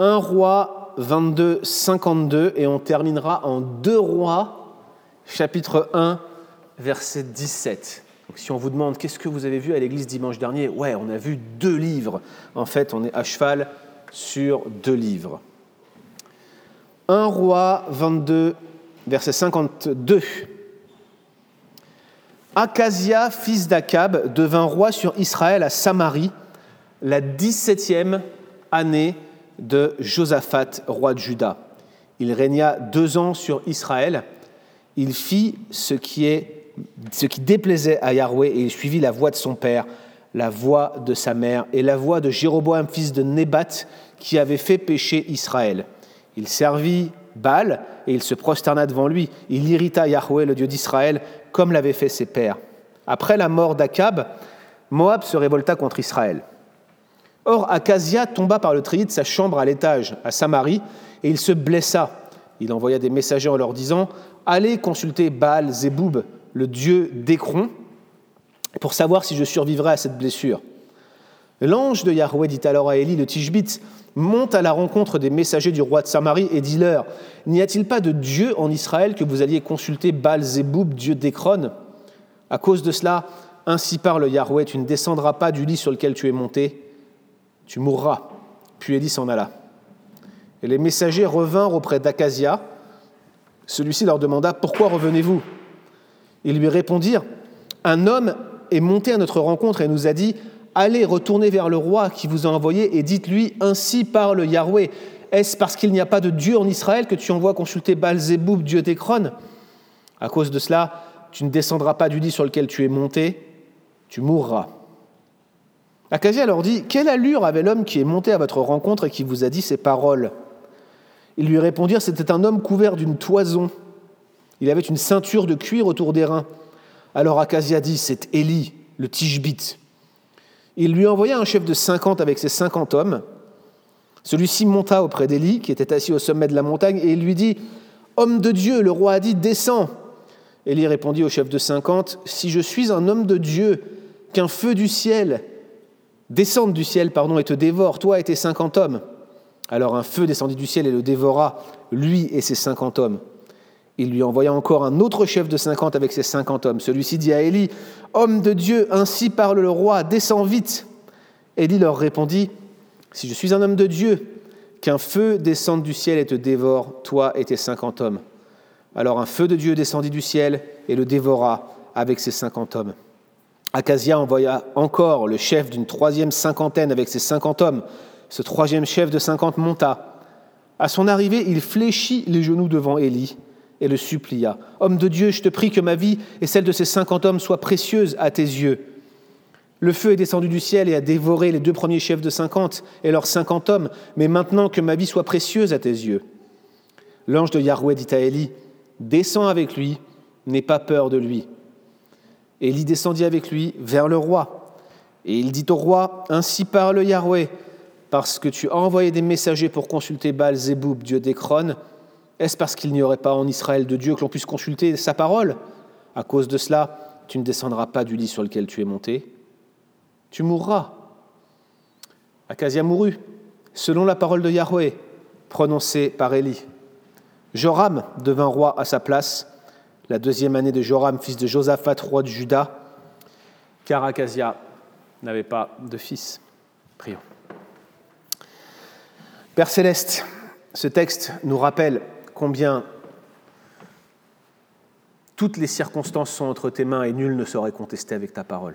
1 Roi 22, 52, et on terminera en 2 Rois, chapitre 1, verset 17. Donc si on vous demande qu'est-ce que vous avez vu à l'église dimanche dernier, ouais, on a vu 2 livres. En fait, on est à cheval sur 2 livres. 1 Roi 22, verset 52. Akazia, fils d'Akab, devint roi sur Israël à Samarie, la 17e année de Josaphat, roi de Juda. Il régna 2 ans sur Israël. Il fit ce qui déplaisait à Yahweh et il suivit la voie de son père, la voie de sa mère et la voie de Jéroboam, fils de Nébat, qui avait fait pécher Israël. Il servit Baal et il se prosterna devant lui. Il irrita Yahweh, le Dieu d'Israël, comme l'avaient fait ses pères. Après la mort d'Akab, Moab se révolta contre Israël. Or, Akazia tomba par le treillis de sa chambre à l'étage, à Samarie, et il se blessa. Il envoya des messagers en leur disant « Allez consulter Baal-Zéboub, le dieu d'Écron, pour savoir si je survivrai à cette blessure. » L'ange de Yahweh dit alors à Élie le Tishbite « Monte à la rencontre des messagers du roi de Samarie et dis-leur « N'y a-t-il pas de Dieu en Israël que vous alliez consulter Baal-Zéboub, dieu d'Écron ? À cause de cela, ainsi parle Yahweh, tu ne descendras pas du lit sur lequel tu es monté, tu mourras. » Puis Élie s'en alla. Et les messagers revinrent auprès d'Akazia. Celui-ci leur demanda « Pourquoi revenez-vous » Ils lui répondirent « Un homme est monté à notre rencontre et nous a dit « Allez, retournez vers le roi qui vous a envoyé et dites-lui « Ainsi parle Yahweh. Est-ce parce qu'il n'y a pas de Dieu en Israël que tu envoies consulter Baal-Zéboub, dieu d'Écron ? À cause de cela, tu ne descendras pas du lit sur lequel tu es monté, tu mourras. » Akazia leur dit « Quelle allure avait l'homme qui est monté à votre rencontre et qui vous a dit ces paroles ?» Ils lui répondirent « C'était un homme couvert d'une toison. Il avait une ceinture de cuir autour des reins. » Alors Akazia dit « C'est Élie, le Tishbite. » Il lui envoya un chef de 50 avec ses 50 hommes. Celui-ci monta auprès d'Élie, qui était assis au sommet de la montagne, et il lui dit « Homme de Dieu, le roi a dit, descends. » Élie répondit au chef de 50 « Si je suis un homme de Dieu, qu'un feu du ciel descende du ciel, et te dévore, toi et tes 50 hommes. » Alors un feu descendit du ciel et le dévora, lui et ses 50 hommes. Il lui envoya encore un autre chef de 50 avec ses 50 hommes. Celui-ci dit à Élie « Homme de Dieu, ainsi parle le roi, descends vite. » Élie leur répondit « Si je suis un homme de Dieu, qu'un feu descende du ciel et te dévore, toi et tes 50 hommes. » Alors un feu de Dieu descendit du ciel et le dévora avec ses 50 hommes. Akazia envoya encore le chef d'une 3e cinquantaine avec ses 50 hommes. Ce 3e chef de 50 monta. À son arrivée, il fléchit les genoux devant Élie et le supplia. « Homme de Dieu, je te prie que ma vie et celle de ces 50 hommes soient précieuses à tes yeux. Le feu est descendu du ciel et a dévoré les 2 premiers chefs de 50 et leurs 50 hommes, mais maintenant que ma vie soit précieuse à tes yeux. » L'ange de Yahweh dit à Élie « Descends avec lui, n'aie pas peur de lui. » Élie descendit avec lui vers le roi. Et il dit au roi « Ainsi parle Yahweh, parce que tu as envoyé des messagers pour consulter Baal-Zéboub, dieu d'Écron. Est-ce parce qu'il n'y aurait pas en Israël de Dieu que l'on puisse consulter sa parole ? À cause de cela, tu ne descendras pas du lit sur lequel tu es monté. Tu mourras. » Akazia mourut, selon la parole de Yahweh, prononcée par Élie. Joram devint roi à sa place, la 2e année de Joram, fils de Josaphat, roi de Juda, car Akazia n'avait pas de fils. Prions. Père Céleste, ce texte nous rappelle combien toutes les circonstances sont entre tes mains et nul ne saurait contester avec ta parole.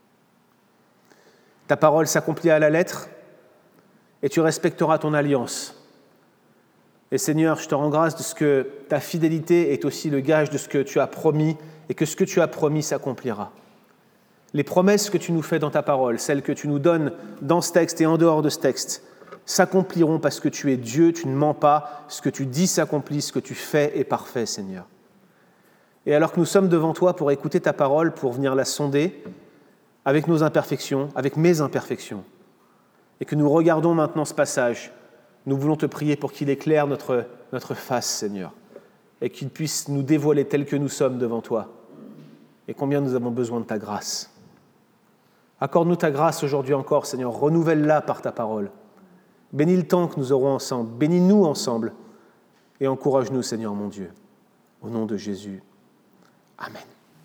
Ta parole s'accomplit à la lettre et tu respecteras ton alliance. Et Seigneur, je te rends grâce de ce que ta fidélité est aussi le gage de ce que tu as promis et que ce que tu as promis s'accomplira. Les promesses que tu nous fais dans ta parole, celles que tu nous donnes dans ce texte et en dehors de ce texte, s'accompliront parce que tu es Dieu, tu ne mens pas, ce que tu dis s'accomplit, ce que tu fais est parfait, Seigneur. Et alors que nous sommes devant toi pour écouter ta parole, pour venir la sonder avec nos imperfections, avec mes imperfections, et que nous regardons maintenant ce passage, nous voulons te prier pour qu'il éclaire notre face, Seigneur, et qu'il puisse nous dévoiler tels que nous sommes devant toi, et combien nous avons besoin de ta grâce. Accorde-nous ta grâce aujourd'hui encore, Seigneur, renouvelle-la par ta parole, Bénis le temps que nous aurons ensemble. Bénis-nous ensemble. Et encourage-nous, Seigneur mon Dieu. Au nom de Jésus. Amen.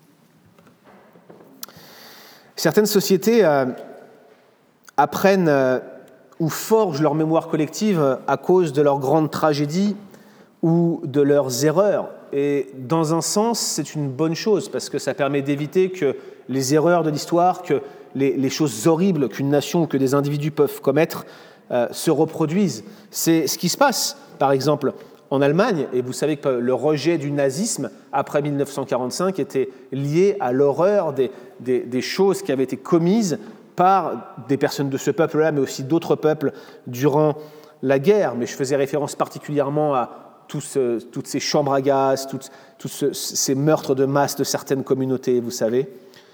Certaines sociétés apprennent ou forgent leur mémoire collective à cause de leurs grandes tragédies ou de leurs erreurs. Et dans un sens, c'est une bonne chose parce que ça permet d'éviter que les erreurs de l'histoire, que les choses horribles qu'une nation ou que des individus peuvent commettre se reproduisent. C'est ce qui se passe, par exemple, en Allemagne. Et vous savez que le rejet du nazisme après 1945 était lié à l'horreur des choses qui avaient été commises par des personnes de ce peuple-là, mais aussi d'autres peuples durant la guerre. Mais je faisais référence particulièrement à toutes ces chambres à gaz, tous ces meurtres de masse de certaines communautés, vous savez.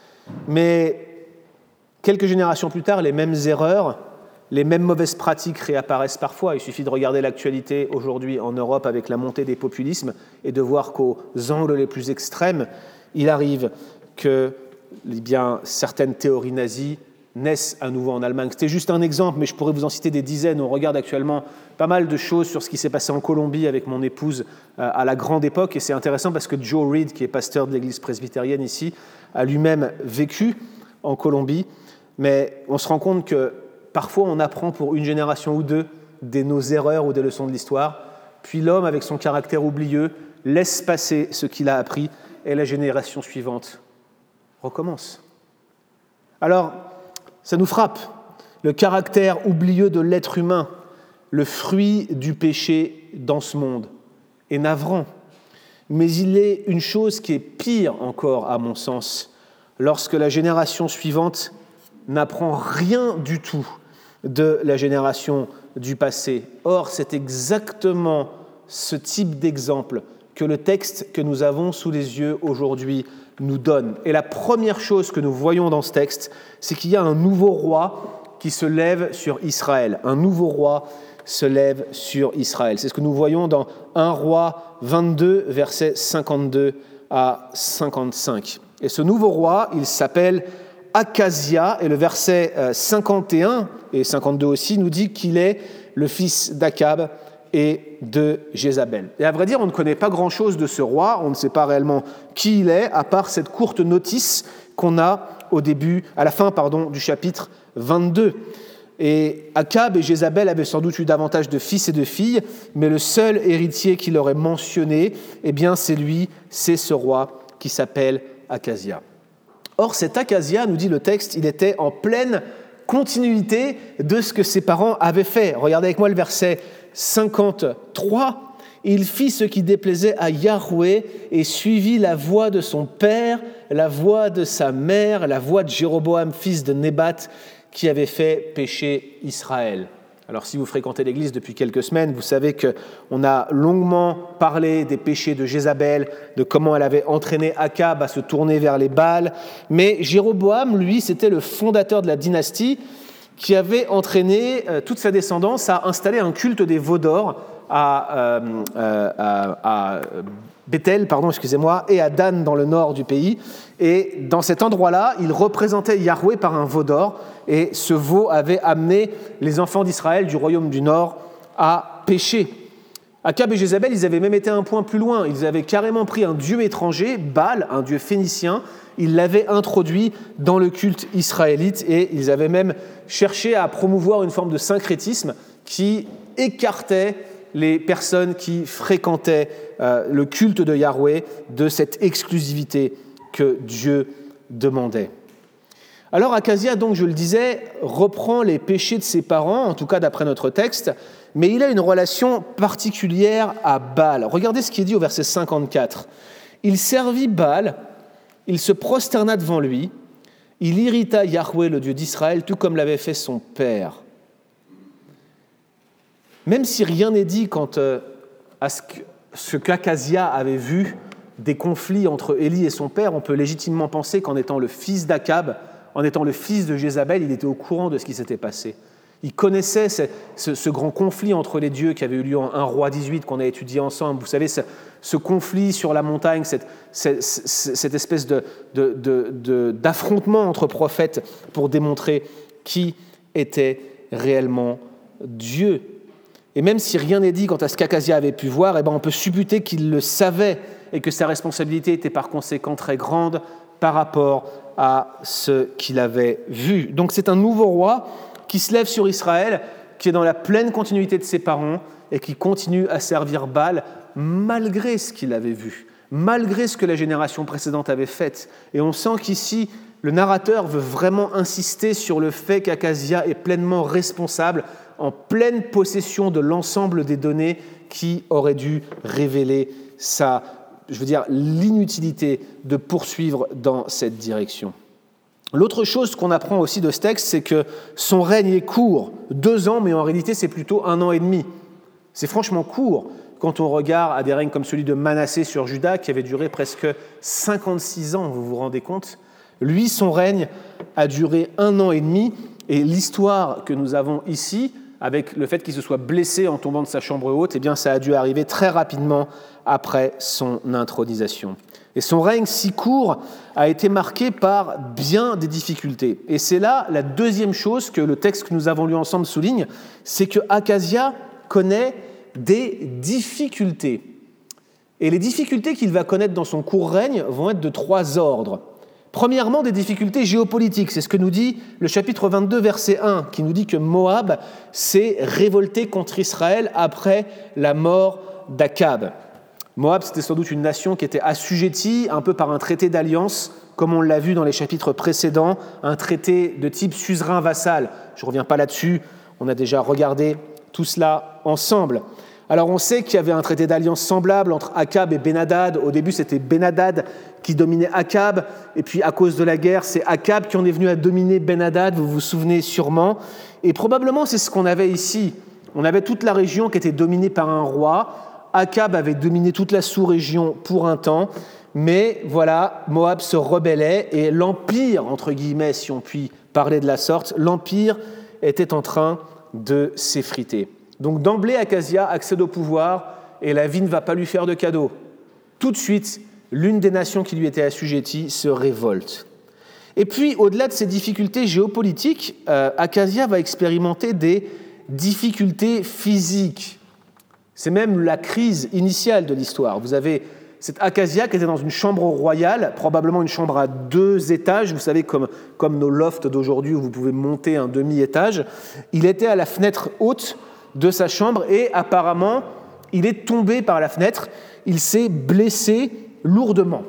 Mais quelques générations plus tard, les mêmes erreurs, les mêmes mauvaises pratiques réapparaissent parfois. Il suffit de regarder l'actualité aujourd'hui en Europe avec la montée des populismes et de voir qu'aux angles les plus extrêmes, il arrive que certaines théories nazies naissent à nouveau en Allemagne. C'était juste un exemple, mais je pourrais vous en citer des dizaines. On regarde actuellement pas mal de choses sur ce qui s'est passé en Colombie avec mon épouse à la grande époque. Et c'est intéressant parce que Joe Reed, qui est pasteur de l'église presbytérienne ici, a lui-même vécu en Colombie. Mais on se rend compte que parfois on apprend pour une génération ou deux de nos erreurs ou des leçons de l'histoire. Puis l'homme, avec son caractère oublieux, laisse passer ce qu'il a appris et la génération suivante recommence. Alors, ça nous frappe, le caractère oublieux de l'être humain, le fruit du péché dans ce monde, est navrant. Mais il est une chose qui est pire encore, à mon sens, lorsque la génération suivante n'apprend rien du tout de la génération du passé. Or, c'est exactement ce type d'exemple que le texte que nous avons sous les yeux aujourd'hui nous donne. Et la première chose que nous voyons dans ce texte, c'est qu'il y a un nouveau roi qui se lève sur Israël. Un nouveau roi se lève sur Israël. C'est ce que nous voyons dans 1 Roi 22, versets 52 à 55. Et ce nouveau roi, il s'appelle Akazia, et le verset 51 et 52 aussi nous dit qu'il est le fils d'Akab et de Jézabel. Et à vrai dire, on ne connaît pas grand-chose de ce roi, on ne sait pas réellement qui il est, à part cette courte notice qu'on a à la fin du chapitre 22. Et Akab et Jézabel avaient sans doute eu davantage de fils et de filles, mais le seul héritier qu'il aurait mentionné, c'est ce roi qui s'appelle Akazia. Or, cet Akazia, nous dit le texte, il était en pleine continuité de ce que ses parents avaient fait. Regardez avec moi le verset 53. Il fit ce qui déplaisait à Yahweh et suivit la voie de son père, la voie de sa mère, la voie de Jéroboam, fils de Nébat, qui avait fait pécher Israël. Alors si vous fréquentez l'Église depuis quelques semaines, vous savez qu'on a longuement parlé des péchés de Jézabel, de comment elle avait entraîné Akab à se tourner vers les Baals. Mais Jéroboam, lui, c'était le fondateur de la dynastie qui avait entraîné toute sa descendance à installer un culte des veaux d'or à Bethel, et à Dan dans le nord du pays. Et dans cet endroit-là, il représentait Yahweh par un veau d'or, et ce veau avait amené les enfants d'Israël du royaume du nord à pécher. Akab et Jézabel, ils avaient même été un point plus loin. Ils avaient carrément pris un dieu étranger, Baal, un dieu phénicien, ils l'avaient introduit dans le culte israélite, et ils avaient même cherché à promouvoir une forme de syncrétisme qui écartait les personnes qui fréquentaient le culte de Yahweh de cette exclusivité que Dieu demandait. Alors Akazia, donc je le disais, reprend les péchés de ses parents, en tout cas d'après notre texte, mais il a une relation particulière à Baal. Regardez ce qui est dit au verset 54. Il servit Baal, il se prosterna devant lui, il irrita Yahweh, le Dieu d'Israël, tout comme l'avait fait son père. Même si rien n'est dit quant à ce qu'Akazia avait vu des conflits entre Élie et son père, on peut légitimement penser qu'en étant le fils d'Akab, en étant le fils de Jézabel, il était au courant de ce qui s'était passé. Il connaissait ce grand conflit entre les dieux qui avait eu lieu en 1 Roi 18, qu'on a étudié ensemble. Vous savez, ce conflit sur la montagne, cette espèce d'affrontement entre prophètes pour démontrer qui était réellement Dieu. Et même si rien n'est dit quant à ce qu'Akazia avait pu voir, on peut supputer qu'il le savait et que sa responsabilité était par conséquent très grande par rapport à ce qu'il avait vu. Donc c'est un nouveau roi qui se lève sur Israël, qui est dans la pleine continuité de ses parents et qui continue à servir Baal malgré ce qu'il avait vu, malgré ce que la génération précédente avait fait. Et on sent qu'ici, le narrateur veut vraiment insister sur le fait qu'Akazia est pleinement responsable, en pleine possession de l'ensemble des données qui auraient dû révéler l'inutilité de poursuivre dans cette direction. L'autre chose qu'on apprend aussi de ce texte, c'est que son règne est court, 2 ans, mais en réalité c'est plutôt 1 an et demi. C'est franchement court quand on regarde à des règnes comme celui de Manassé sur Juda, qui avait duré presque 56 ans, vous vous rendez compte ? Lui, son règne a duré 1 an et demi, et l'histoire que nous avons ici, avec le fait qu'il se soit blessé en tombant de sa chambre haute, ça a dû arriver très rapidement après son intronisation. Et son règne si court a été marqué par bien des difficultés. Et c'est là la deuxième chose que le texte que nous avons lu ensemble souligne, c'est que Akazia connaît des difficultés. Et les difficultés qu'il va connaître dans son court règne vont être de 3 ordres. Premièrement, des difficultés géopolitiques. C'est ce que nous dit le chapitre 22, verset 1, qui nous dit que Moab s'est révolté contre Israël après la mort d'Akab. Moab, c'était sans doute une nation qui était assujettie un peu par un traité d'alliance, comme on l'a vu dans les chapitres précédents, un traité de type suzerain-vassal. Je ne reviens pas là-dessus, on a déjà regardé tout cela ensemble. Alors on sait qu'il y avait un traité d'alliance semblable entre Akab et Ben-Hadad. Au début, c'était Ben-Hadad qui dominait Akab, et puis à cause de la guerre, c'est Akab qui en est venu à dominer Ben-Hadad, vous vous souvenez sûrement. Et probablement, c'est ce qu'on avait ici. On avait toute la région qui était dominée par un roi. Akab avait dominé toute la sous-région pour un temps, mais voilà, Moab se rebellait, et l'empire, entre guillemets, si on peut parler de la sorte, l'empire était en train de s'effriter. Donc d'emblée, Akazia accède au pouvoir et la vie ne va pas lui faire de cadeau. Tout de suite, l'une des nations qui lui était assujettie se révolte. Et puis, au-delà de ces difficultés géopolitiques, Akazia va expérimenter des difficultés physiques. C'est même la crise initiale de l'histoire. Vous avez cet Akazia qui était dans une chambre royale, probablement une chambre à 2 étages, vous savez, comme nos lofts d'aujourd'hui où vous pouvez monter un demi-étage. Il était à la fenêtre haute de sa chambre et apparemment, il est tombé par la fenêtre, il s'est blessé lourdement.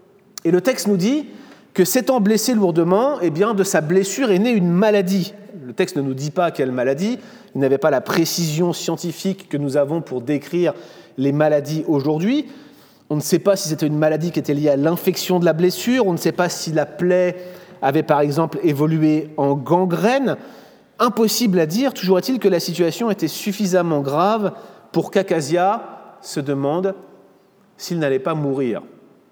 Et le texte nous dit que s'étant blessé lourdement, de sa blessure est née une maladie. Le texte ne nous dit pas quelle maladie, il n'avait pas la précision scientifique que nous avons pour décrire les maladies aujourd'hui. On ne sait pas si c'était une maladie qui était liée à l'infection de la blessure, on ne sait pas si la plaie avait par exemple évolué en gangrène. Impossible à dire, toujours est-il que la situation était suffisamment grave pour qu'Akazia se demande s'il n'allait pas mourir.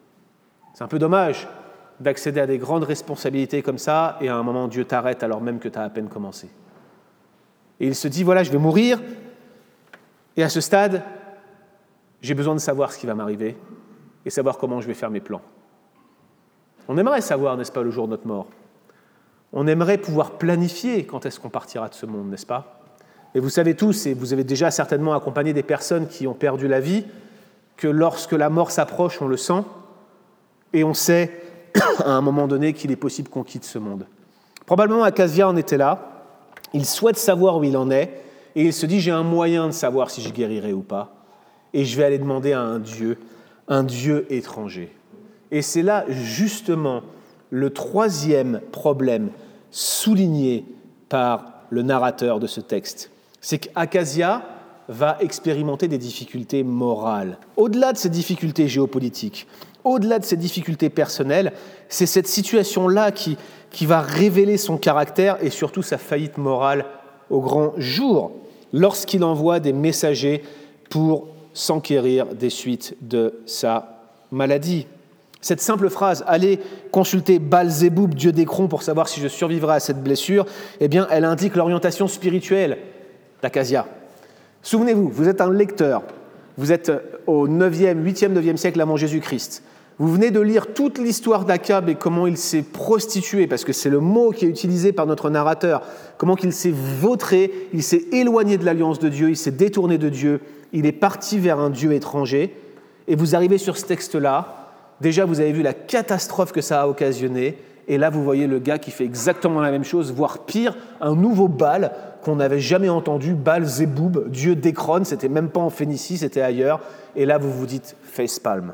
C'est un peu dommage d'accéder à des grandes responsabilités comme ça et à un moment Dieu t'arrête alors même que tu as à peine commencé. Et il se dit, voilà, je vais mourir et à ce stade, j'ai besoin de savoir ce qui va m'arriver et savoir comment je vais faire mes plans. On aimerait savoir, n'est-ce pas, le jour de notre mort. On aimerait pouvoir planifier quand est-ce qu'on partira de ce monde, n'est-ce pas ? Et vous savez tous, et vous avez déjà certainement accompagné des personnes qui ont perdu la vie, que lorsque la mort s'approche, on le sent, et on sait à un moment donné qu'il est possible qu'on quitte ce monde. Probablement Akazia en était là, il souhaite savoir où il en est, et il se dit, j'ai un moyen de savoir si je guérirai ou pas, et je vais aller demander à un Dieu étranger. Et c'est là justement le 3e problème souligné par le narrateur de ce texte. C'est qu'Akazia va expérimenter des difficultés morales. Au-delà de ces difficultés géopolitiques, au-delà de ces difficultés personnelles, c'est cette situation-là qui va révéler son caractère et surtout sa faillite morale au grand jour, lorsqu'il envoie des messagers pour s'enquérir des suites de sa maladie. Cette simple phrase « Allez consulter Baal-Zéboub, dieu d'Écron, pour savoir si je survivrai à cette blessure », elle indique l'orientation spirituelle d'Akazia. Souvenez-vous, vous êtes un lecteur, vous êtes au 8e, 9e siècle avant Jésus-Christ. Vous venez de lire toute l'histoire d'Akab et comment il s'est prostitué, parce que c'est le mot qui est utilisé par notre narrateur, comment il s'est vautré, il s'est éloigné de l'alliance de Dieu, il s'est détourné de Dieu, il est parti vers un Dieu étranger. Et vous arrivez sur ce texte-là, déjà vous avez vu la catastrophe que ça a occasionné, et là vous voyez le gars qui fait exactement la même chose, voire pire, un nouveau Baal qu'on n'avait jamais entendu, Baal Zéboub, dieu d'Écron, c'était même pas en Phénicie, c'était ailleurs, et là vous vous dites facepalm.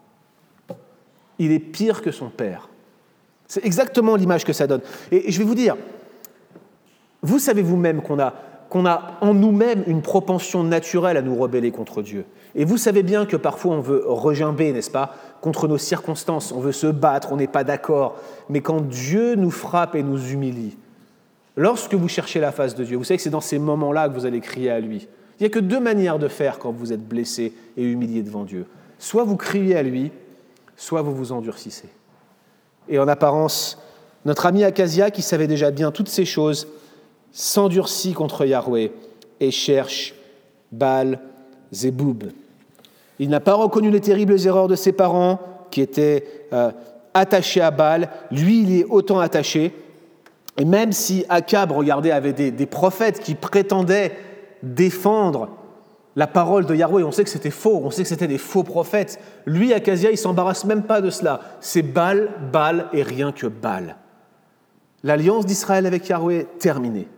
Il est pire que son père. C'est exactement l'image que ça donne. Et je vais vous dire, vous savez vous-même qu'on a en nous-mêmes une propension naturelle à nous rebeller contre Dieu. Et vous savez bien que parfois on veut regimber, n'est-ce pas, contre nos circonstances, on veut se battre, on n'est pas d'accord. Mais quand Dieu nous frappe et nous humilie, lorsque vous cherchez la face de Dieu, vous savez que c'est dans ces moments-là que vous allez crier à lui. Il n'y a que deux manières de faire quand vous êtes blessé et humilié devant Dieu. Soit vous criez à lui, soit vous vous endurcissez. Et en apparence, notre ami Akazia, qui savait déjà bien toutes ces choses, s'endurcit contre Yahweh et cherche Baal Zéboub. Il n'a pas reconnu les terribles erreurs de ses parents, qui étaient attachés à Baal. Lui, il y est autant attaché. Et même si Akab, regardez, avait des prophètes qui prétendaient défendre la parole de Yahweh, on sait que c'était faux, on sait que c'était des faux prophètes. Lui, Akazia, il ne s'embarrasse même pas de cela. C'est Baal, Baal et rien que Baal. L'alliance d'Israël avec Yahweh est terminée.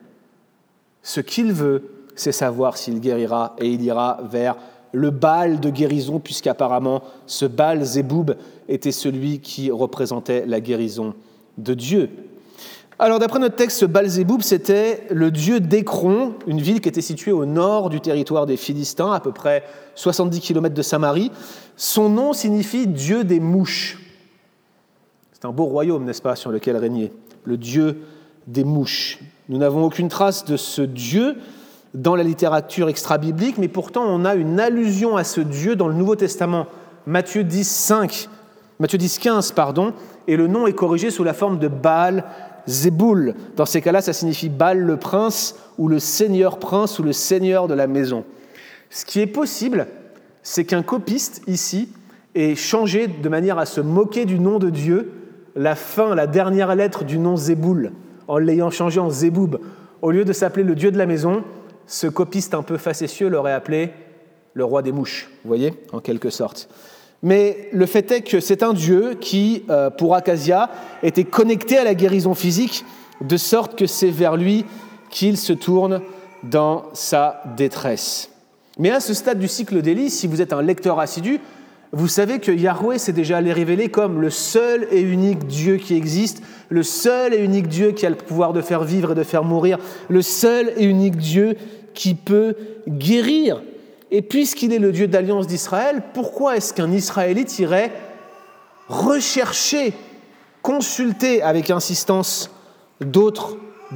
Ce qu'il veut, c'est savoir s'il guérira, et il ira vers le Baal de guérison, puisqu'apparemment, ce Baal Zéboub était celui qui représentait la guérison de Dieu. Alors, d'après notre texte, ce Baal Zéboub, c'était le dieu d'Écron, une ville qui était située au nord du territoire des Philistins, à peu près 70 km de Samarie. Son nom signifie « dieu des mouches ». C'est un beau royaume, n'est-ce pas, sur lequel régnait le dieu des mouches. Nous n'avons aucune trace de ce dieu dans la littérature extra-biblique, mais pourtant on a une allusion à ce dieu dans le Nouveau Testament. Matthieu 10, 15, et le nom est corrigé sous la forme de Baal Zéboul. Dans ces cas-là, ça signifie Baal le prince ou le seigneur prince ou le seigneur de la maison. Ce qui est possible, c'est qu'un copiste ici ait changé de manière à se moquer du nom de Dieu la dernière lettre du nom Zéboul, en l'ayant changé en Zéboub. Au lieu de s'appeler le dieu de la maison, ce copiste un peu facétieux l'aurait appelé le roi des mouches, vous voyez, en quelque sorte. Mais le fait est que c'est un dieu qui, pour Akazia, était connecté à la guérison physique, de sorte que c'est vers lui qu'il se tourne dans sa détresse. Mais à ce stade du cycle d'Élie, si vous êtes un lecteur assidu, vous savez que Yahweh s'est déjà révélé comme le seul et unique Dieu qui existe, le seul et unique Dieu qui a le pouvoir de faire vivre et de faire mourir, le seul et unique Dieu qui peut guérir. Et puisqu'il est le Dieu d'alliance d'Israël, pourquoi est-ce qu'un Israélite irait rechercher, consulter avec insistance d'autres dieux ?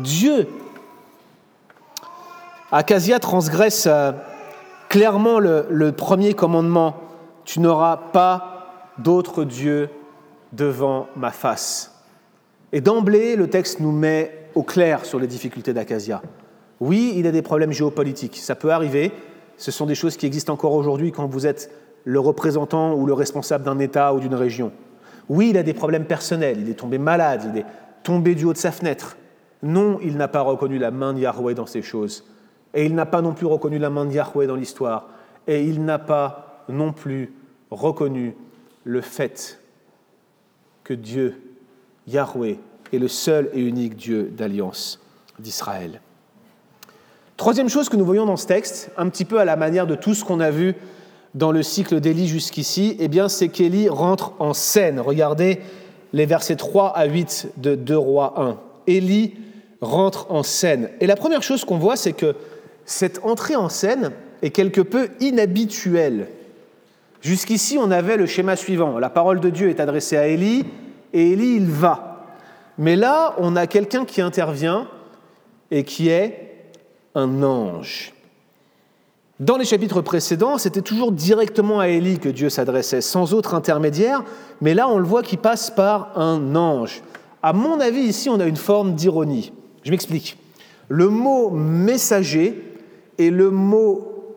Akazia transgresse clairement le premier commandement. Tu n'auras pas d'autre Dieu devant ma face. Et d'emblée, le texte nous met au clair sur les difficultés d'Akazia. Oui, il a des problèmes géopolitiques, ça peut arriver. Ce sont des choses qui existent encore aujourd'hui quand vous êtes le représentant ou le responsable d'un État ou d'une région. Oui, il a des problèmes personnels, il est tombé malade, il est tombé du haut de sa fenêtre. Non, il n'a pas reconnu la main de Yahweh dans ces choses. Et il n'a pas non plus reconnu la main de Yahweh dans l'histoire. Et il n'a pas non plus reconnu le fait que Dieu, Yahweh, est le seul et unique Dieu d'alliance d'Israël. Troisième chose que nous voyons dans ce texte, un petit peu à la manière de tout ce qu'on a vu dans le cycle d'Élie jusqu'ici, eh bien, c'est qu'Élie rentre en scène. Regardez les versets 3 à 8 de 2 Rois 1. Élie rentre en scène. Et la première chose qu'on voit, c'est que cette entrée en scène est quelque peu inhabituelle. Jusqu'ici, on avait le schéma suivant. La parole de Dieu est adressée à Élie, et Élie, il va. Mais là, on a quelqu'un qui intervient et qui est un ange. Dans les chapitres précédents, c'était toujours directement à Élie que Dieu s'adressait, sans autre intermédiaire, mais là, on le voit qu'il passe par un ange. À mon avis, ici, on a une forme d'ironie. Je m'explique. Le mot « messager » et le mot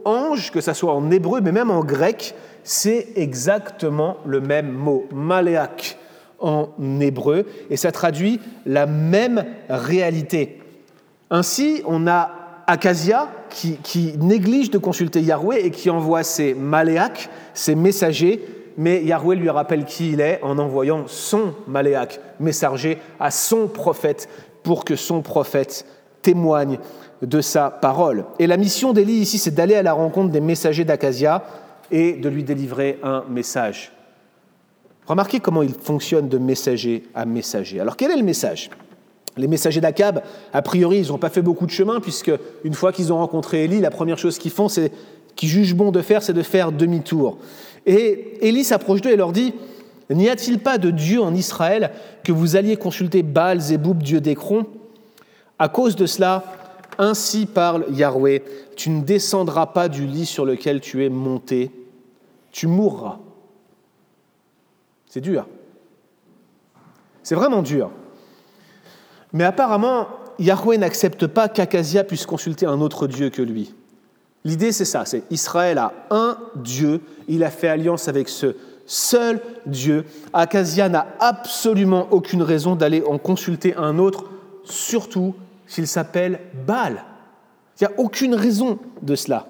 ange, que ça soit en hébreu, mais même en grec, c'est exactement le même mot, maléak en hébreu, et ça traduit la même réalité. Ainsi, on a Akazia qui néglige de consulter Yahweh et qui envoie ses maléaks, ses messagers, mais Yahweh lui rappelle qui il est en envoyant son maléak, messager, à son prophète pour que son prophète témoigne de sa parole. Et la mission d'Élie ici, c'est d'aller à la rencontre des messagers d'Akazia et de lui délivrer un message. Remarquez comment il fonctionne de messager à messager. Alors quel est le message ? Les messagers d'Akab, a priori, ils n'ont pas fait beaucoup de chemin, puisque une fois qu'ils ont rencontré Élie, la première chose qu'ils font, qu'ils jugent bon de faire, c'est de faire demi-tour. Et Élie s'approche d'eux et leur dit « N'y a-t-il pas de Dieu en Israël que vous alliez consulter Baal-Zéboub, dieu d'Écron ? À cause de cela, ainsi parle Yahweh, tu ne descendras pas du lit sur lequel tu es monté, tu mourras. » C'est dur. C'est vraiment dur. Mais apparemment, Yahweh n'accepte pas qu'Akazia puisse consulter un autre Dieu que lui. L'idée, c'est ça, c'est Israël a un Dieu, il a fait alliance avec ce seul Dieu. Akazia n'a absolument aucune raison d'aller en consulter un autre, surtout s'il s'appelle Baal. Il n'y a aucune raison de cela.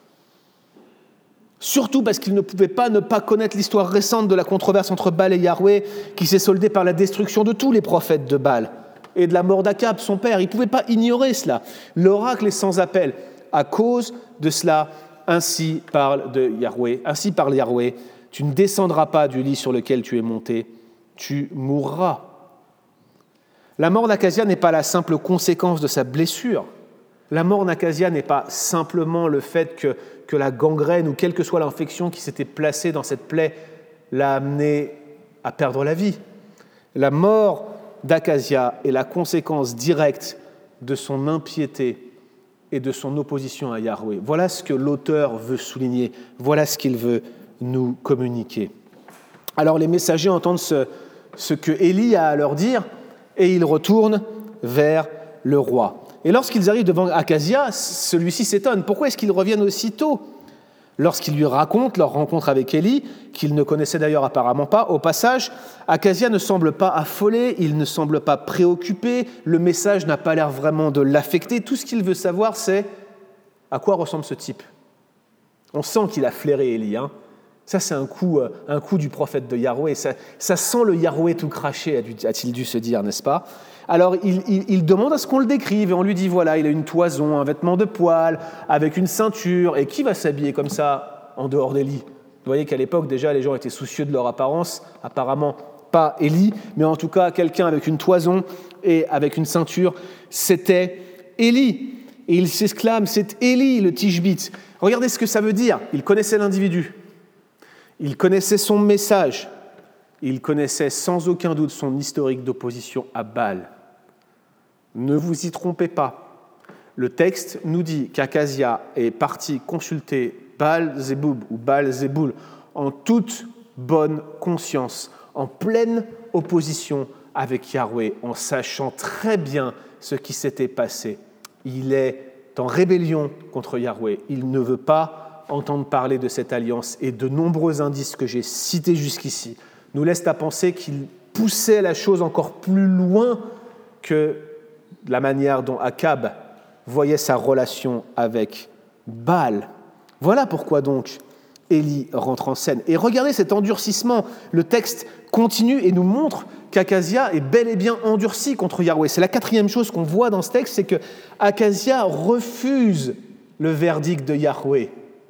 Surtout parce qu'il ne pouvait pas ne pas connaître l'histoire récente de la controverse entre Baal et Yahweh, qui s'est soldée par la destruction de tous les prophètes de Baal et de la mort d'Akab, son père. Il ne pouvait pas ignorer cela. L'oracle est sans appel. À cause de cela, ainsi parle Yahweh, tu ne descendras pas du lit sur lequel tu es monté, tu mourras. La mort d'Akazia n'est pas la simple conséquence de sa blessure. La mort d'Akazia n'est pas simplement le fait que la gangrène ou quelle que soit l'infection qui s'était placée dans cette plaie l'a amené à perdre la vie. La mort d'Akazia est la conséquence directe de son impiété et de son opposition à Yahweh. Voilà ce que l'auteur veut souligner, voilà ce qu'il veut nous communiquer. Alors les messagers entendent ce que Élie a à leur dire et ils retournent vers le roi. Et lorsqu'ils arrivent devant Akazia, celui-ci s'étonne. Pourquoi est-ce qu'ils reviennent aussitôt ? Lorsqu'ils lui racontent leur rencontre avec Élie, qu'ils ne connaissaient d'ailleurs apparemment pas, au passage, Akazia ne semble pas affolé, il ne semble pas préoccupé, le message n'a pas l'air vraiment de l'affecter. Tout ce qu'il veut savoir, c'est à quoi ressemble ce type. On sent qu'il a flairé Élie. Ça, c'est un coup du prophète de Yahweh. Ça sent le Yahweh tout craché, a-t-il dû se dire, n'est-ce pas ? Alors, il demande à ce qu'on le décrive et on lui dit, voilà, il a une toison, un vêtement de poil, avec une ceinture. Et qui va s'habiller comme ça en dehors d'Élie ? Vous voyez qu'à l'époque, déjà, les gens étaient soucieux de leur apparence. Apparemment, pas Élie, mais en tout cas, quelqu'un avec une toison et avec une ceinture, c'était Élie. Et il s'exclame, c'est Élie, le Tishbite. Regardez ce que ça veut dire. Il connaissait l'individu. Il connaissait son message. Il connaissait sans aucun doute son historique d'opposition à Baal. Ne vous y trompez pas. Le texte nous dit qu'Akazia est parti consulter Baal-Zéboub ou Baal-Zéboul en toute bonne conscience, en pleine opposition avec Yahweh, en sachant très bien ce qui s'était passé. Il est en rébellion contre Yahweh. Il ne veut pas entendre parler de cette alliance et de nombreux indices que j'ai cités jusqu'ici nous laissent à penser qu'il poussait la chose encore plus loin que la manière dont Akab voyait sa relation avec Baal. Voilà pourquoi donc Élie rentre en scène. Et regardez cet endurcissement. Le texte continue et nous montre qu'Akazia est bel et bien endurci contre Yahweh. C'est la quatrième chose qu'on voit dans ce texte, c'est que Akazia refuse le verdict de Yahweh.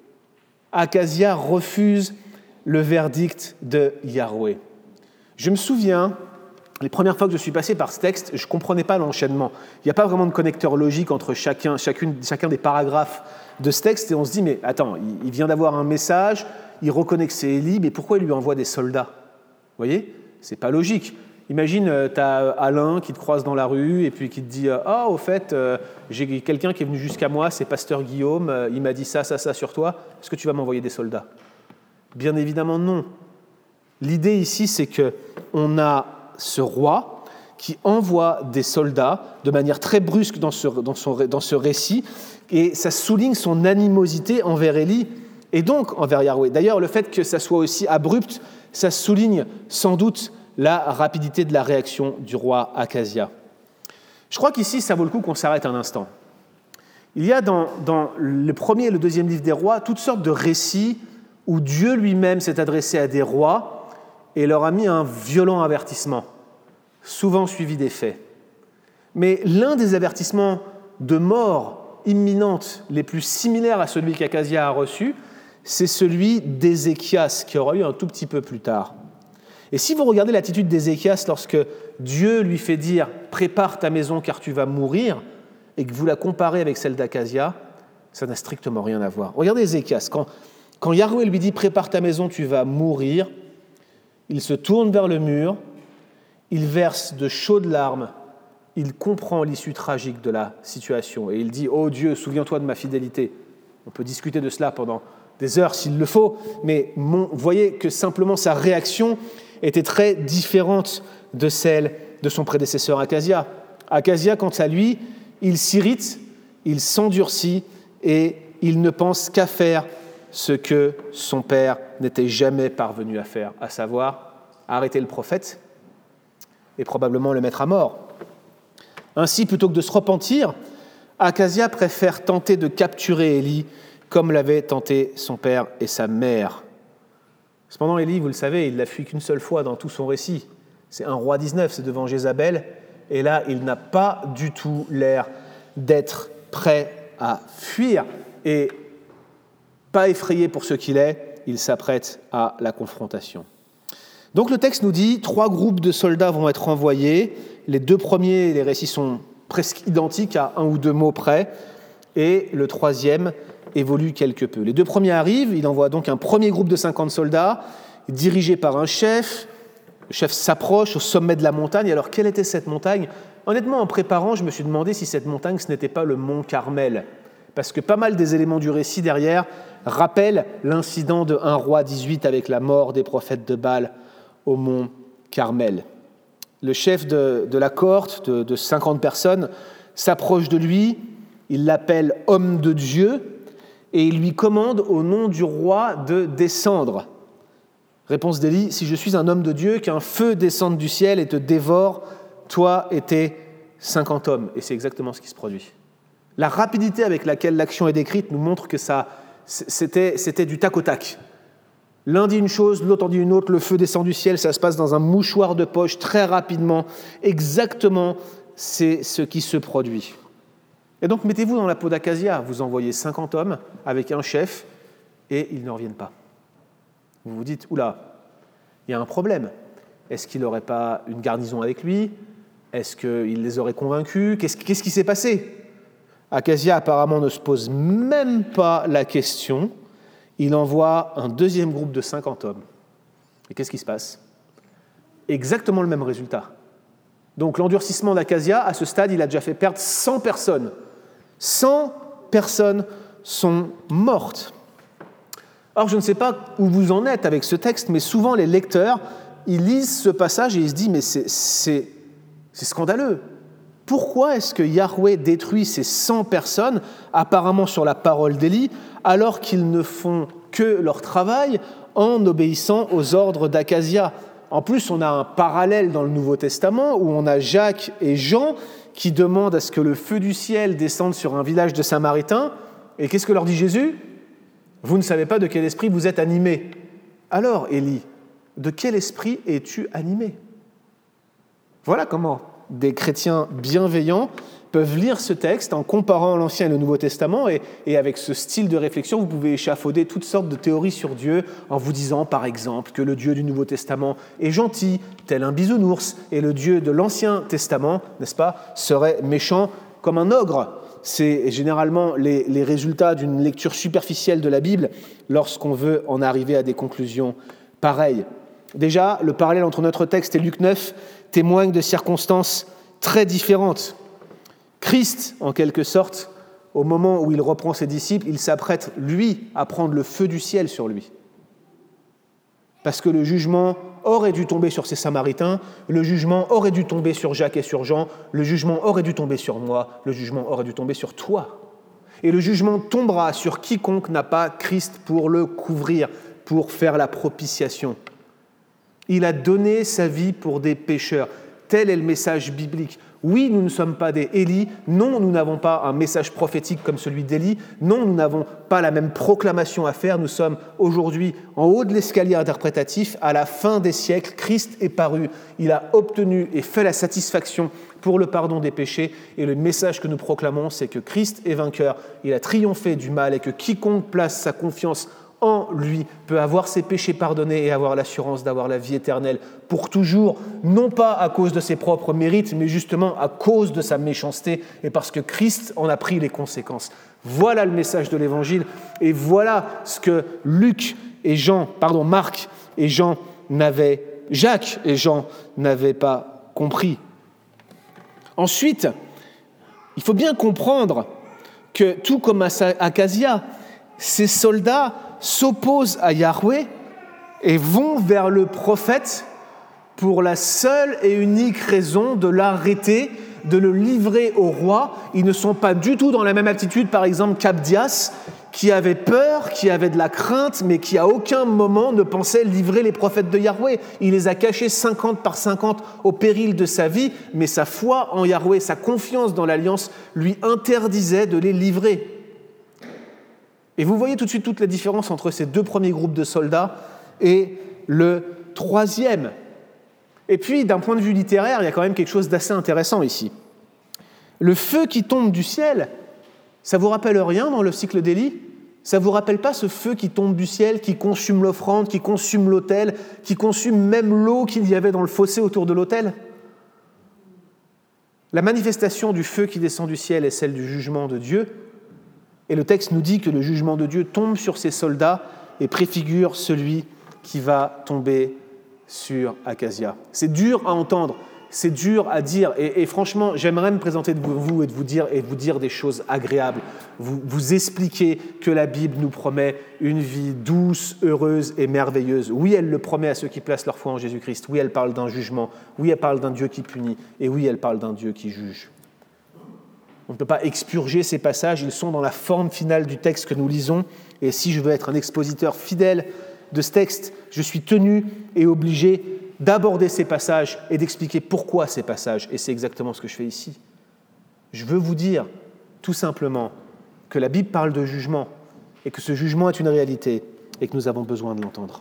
Akazia refuse le verdict de Yahweh. Je me souviens, les premières fois que je suis passé par ce texte, je ne comprenais pas l'enchaînement. Il n'y a pas vraiment de connecteur logique entre chacun des paragraphes de ce texte, et on se dit, mais attends, il vient d'avoir un message, il reconnaît que c'est Élie, mais pourquoi il lui envoie des soldats ? Vous voyez ? C'est pas logique. Imagine, tu as Alain qui te croise dans la rue et puis qui te dit « Ah, au fait, j'ai quelqu'un qui est venu jusqu'à moi, c'est Pasteur Guillaume, il m'a dit ça sur toi, est-ce que tu vas m'envoyer des soldats ?» Bien évidemment, non. L'idée ici, c'est qu'on a ce roi qui envoie des soldats de manière très brusque dans ce récit Et ça souligne son animosité envers Élie et donc envers Yahweh. D'ailleurs, le fait que ça soit aussi abrupt, ça souligne sans doute la rapidité de la réaction du roi Akazia. Je crois qu'ici, ça vaut le coup qu'on s'arrête un instant. Il y a dans le premier et le deuxième livre des rois toutes sortes de récits où Dieu lui-même s'est adressé à des rois et leur a mis un violent avertissement, souvent suivi des faits. Mais l'un des avertissements de mort imminente les plus similaires à celui qu'Akazia a reçu, c'est celui d'Ézéchias, qui aura eu un tout petit peu plus tard. Et si vous regardez l'attitude d'Ézéchias lorsque Dieu lui fait dire « Prépare ta maison car tu vas mourir », et que vous la comparez avec celle d'Akazia, ça n'a strictement rien à voir. Regardez Ézéchias, quand Yahweh lui dit « Prépare ta maison, tu vas mourir », il se tourne vers le mur, il verse de chaudes larmes, il comprend l'issue tragique de la situation et il dit « Oh Dieu, souviens-toi de ma fidélité ». On peut discuter de cela pendant des heures s'il le faut, mais vous voyez que simplement sa réaction était très différente de celle de son prédécesseur Akazia. Akazia, quant à lui, il s'irrite, il s'endurcit et il ne pense qu'à faire ce que son père n'était jamais parvenu à faire, à savoir arrêter le prophète et probablement le mettre à mort. Ainsi, plutôt que de se repentir, Akazia préfère tenter de capturer Élie comme l'avaient tenté son père et sa mère. Cependant, Élie, vous le savez, il l'a fui qu'une seule fois dans tout son récit. C'est 1 Roi 19, c'est devant Jézabel, et là, il n'a pas du tout l'air d'être prêt à fuir. Et pas effrayé pour ce qu'il est, il s'apprête à la confrontation. Donc le texte nous dit, 3 groupes de soldats vont être envoyés. Les 2 premiers, les récits sont presque identiques à 1 ou 2 mots près, et le 3e évolue quelque peu. Les 2 premiers arrivent, il envoie donc un premier groupe de 50 soldats, dirigé par un chef. Le chef s'approche au sommet de la montagne. Alors, quelle était cette montagne ? Honnêtement, en préparant, je me suis demandé si cette montagne, ce n'était pas le mont Carmel. Parce que pas mal des éléments du récit derrière rappellent l'incident de 1 Roi 18 avec la mort des prophètes de Baal au mont Carmel. Le chef de la cohorte de 50 personnes s'approche de lui, il l'appelle « homme de Dieu » et il lui commande au nom du roi de descendre. Réponse d'Élie, « Si je suis un homme de Dieu, qu'un feu descende du ciel et te dévore, toi et tes 50 hommes. » Et c'est exactement ce qui se produit. La rapidité avec laquelle l'action est décrite nous montre que c'était du tac au tac. L'un dit une chose, l'autre en dit une autre, le feu descend du ciel, ça se passe dans un mouchoir de poche très rapidement. Exactement, c'est ce qui se produit. Et donc, mettez-vous dans la peau d'Akazia. Vous envoyez 50 hommes avec un chef et ils ne reviennent pas. Vous vous dites, oula, il y a un problème. Est-ce qu'il n'aurait pas une garnison avec lui ? Est-ce qu'il les aurait convaincus ? Qu'est-ce qui s'est passé ? Akazia apparemment ne se pose même pas la question. Il envoie un 2e groupe de 50 hommes. Et qu'est-ce qui se passe ? Exactement le même résultat. Donc l'endurcissement d'Akazia, à ce stade, il a déjà fait perdre 100 personnes. 100 personnes sont mortes. Alors je ne sais pas où vous en êtes avec ce texte, mais souvent les lecteurs, ils lisent ce passage et ils se disent « mais c'est scandaleux ». Pourquoi est-ce que Yahweh détruit ces 100 personnes, apparemment sur la parole d'Élie, alors qu'ils ne font que leur travail en obéissant aux ordres d'Akazia ? En plus, on a un parallèle dans le Nouveau Testament où on a Jacques et Jean qui demandent à ce que le feu du ciel descende sur un village de Samaritains. Et qu'est-ce que leur dit Jésus ? Vous ne savez pas de quel esprit vous êtes animés. Alors, Élie, de quel esprit es-tu animé ? Voilà comment des chrétiens bienveillants peuvent lire ce texte en comparant l'Ancien et le Nouveau Testament et avec ce style de réflexion, vous pouvez échafauder toutes sortes de théories sur Dieu en vous disant, par exemple, que le Dieu du Nouveau Testament est gentil, tel un bisounours, et le Dieu de l'Ancien Testament, n'est-ce pas, serait méchant comme un ogre. C'est généralement les résultats d'une lecture superficielle de la Bible lorsqu'on veut en arriver à des conclusions pareilles. Déjà, le parallèle entre notre texte et Luc 9 témoigne de circonstances très différentes. Christ, en quelque sorte, au moment où il reprend ses disciples, il s'apprête, lui, à prendre le feu du ciel sur lui. Parce que le jugement aurait dû tomber sur ces Samaritains, le jugement aurait dû tomber sur Jacques et sur Jean, le jugement aurait dû tomber sur moi, le jugement aurait dû tomber sur toi. Et le jugement tombera sur quiconque n'a pas Christ pour le couvrir, pour faire la propitiation. Il a donné sa vie pour des pécheurs. Tel est le message biblique. Oui, nous ne sommes pas des Élie. Non, nous n'avons pas un message prophétique comme celui d'Élie. Non, nous n'avons pas la même proclamation à faire. Nous sommes aujourd'hui en haut de l'escalier interprétatif. À la fin des siècles, Christ est paru. Il a obtenu et fait la satisfaction pour le pardon des péchés. Et le message que nous proclamons, c'est que Christ est vainqueur. Il a triomphé du mal et que quiconque place sa confiance en lui peut avoir ses péchés pardonnés et avoir l'assurance d'avoir la vie éternelle pour toujours, non pas à cause de ses propres mérites, mais justement à cause de sa méchanceté et parce que Christ en a pris les conséquences. Voilà le message de l'Évangile et voilà ce que Jacques et Jean n'avaient pas compris. Ensuite, il faut bien comprendre que tout comme à Acasia, ces soldats s'opposent à Yahweh et vont vers le prophète pour la seule et unique raison de l'arrêter, de le livrer au roi. Ils ne sont pas du tout dans la même attitude, par exemple, qu'Abdias, qui avait peur, qui avait de la crainte, mais qui à aucun moment ne pensait livrer les prophètes de Yahweh. Il les a cachés 50 par 50 au péril de sa vie, mais sa foi en Yahweh, sa confiance dans l'alliance lui interdisait de les livrer. Et vous voyez tout de suite toute la différence entre ces deux premiers groupes de soldats et le troisième. Et puis, d'un point de vue littéraire, il y a quand même quelque chose d'assez intéressant ici. Le feu qui tombe du ciel, ça vous rappelle rien dans le cycle d'Élie ? Ça vous rappelle pas ce feu qui tombe du ciel, qui consume l'offrande, qui consume l'autel, qui consume même l'eau qu'il y avait dans le fossé autour de l'autel ? La manifestation du feu qui descend du ciel est celle du jugement de Dieu. Et le texte nous dit que le jugement de Dieu tombe sur ces soldats et préfigure celui qui va tomber sur Acasia. C'est dur à entendre, c'est dur à dire. Et franchement, j'aimerais me présenter devant vous et vous dire des choses agréables. Vous expliquer que la Bible nous promet une vie douce, heureuse et merveilleuse. Oui, elle le promet à ceux qui placent leur foi en Jésus-Christ. Oui, elle parle d'un jugement. Oui, elle parle d'un Dieu qui punit. Et oui, elle parle d'un Dieu qui juge. On ne peut pas expurger ces passages, ils sont dans la forme finale du texte que nous lisons. Et si je veux être un expositeur fidèle de ce texte, je suis tenu et obligé d'aborder ces passages et d'expliquer pourquoi ces passages. Et c'est exactement ce que je fais ici. Je veux vous dire, tout simplement, que la Bible parle de jugement et que ce jugement est une réalité et que nous avons besoin de l'entendre.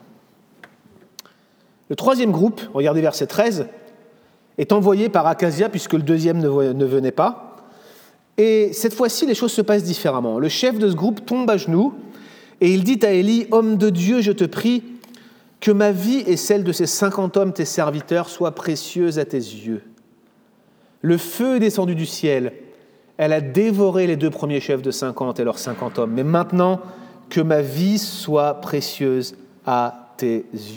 Le troisième groupe, regardez verset 13, est envoyé par Acasia puisque le deuxième ne venait pas. Et cette fois-ci, les choses se passent différemment. Le chef de ce groupe tombe à genoux et il dit à Élie, « Homme de Dieu, je te prie que ma vie et celle de ces 50 hommes, tes serviteurs, soient précieuses à tes yeux. Le feu est descendu du ciel. Elle a dévoré les 2 premiers chefs de 50 et leurs 50 hommes. Mais maintenant, que ma vie soit précieuse à tes yeux. »